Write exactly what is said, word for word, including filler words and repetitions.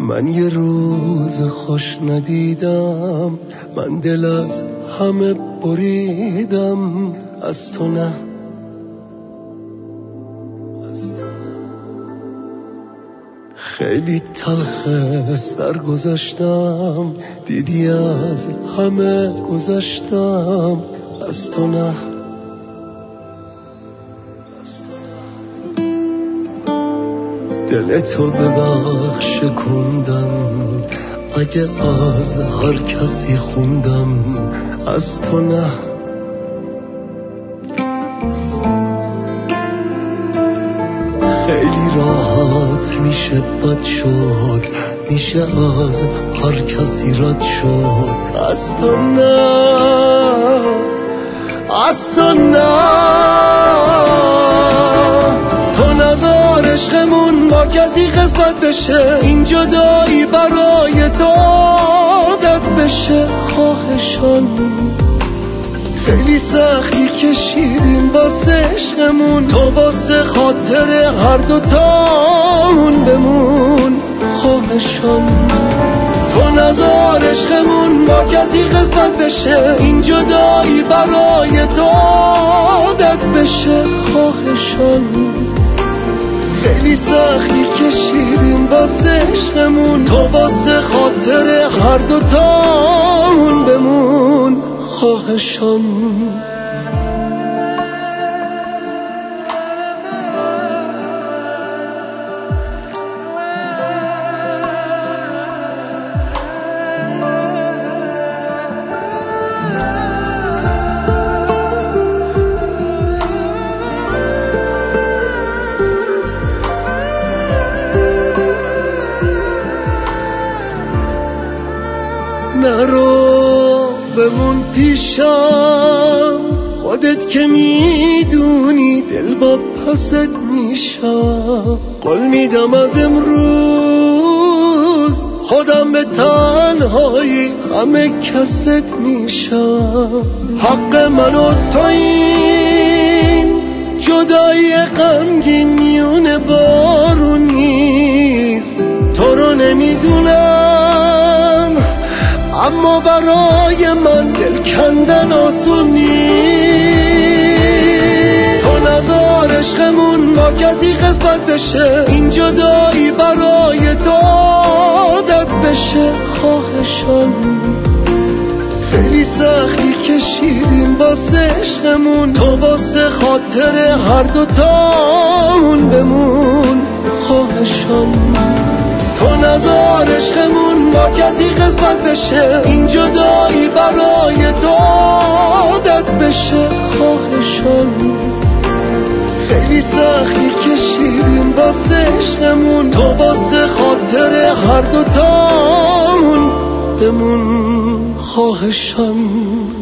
من یه روز خوش ندیدم، من دل از همه بریدم، از تو نه. خیلی تلخ سر گذاشتم، دیدی از همه گذاشتم، از تو نه. دل تو ببخش کندم، اگه از هر کسی خوندم، از تو نه. خیلی راحت میشه بد شد، میشه از هر کسی رد شد، از تو نه، از تو نه. تو نذار عشقمون با کسی قسمت بشه، این جدایی برای تو عادت بشه. خواهشان خیلی سختی کشیدیم واسه عشقمون، تو واسه خاطر هر دوتامون بمون. خواهشان تو نذار عشقمون با کسی قسمت بشه، این جدایی برای تو عادت بشه. خواهشان خیلی سختی کشیدیم واسه عشقمون، تو واسه خاطر هر دوتامون بمون. خواهشان نرو بمون پیشم، خودت که میدونی دل با پست میشم. قول میدم از امروز خودم به تنهایی همه کست میشم. حق من و تو این جدایی غمگین میونه بارون نیست. تو رو نمیدونم اما برای من دل کندن آسون نیست. تو نذار عشقمون با کسی قسمت بشه، این جدایی برای تو عادت بشه. خواهشان خیلی سختی کشیدیم واسه عشقمون، تو واسه خاطر هر دوتامون بمون. خواهشان تو نذار عشقمون با کسی قسمت بشه، این جدایی برای تو عادت بشه. خواهشان خیلی سختی کشیدیم واسه عشقمون، تو واسه خاطر هر دوتامون بمون. خواهشان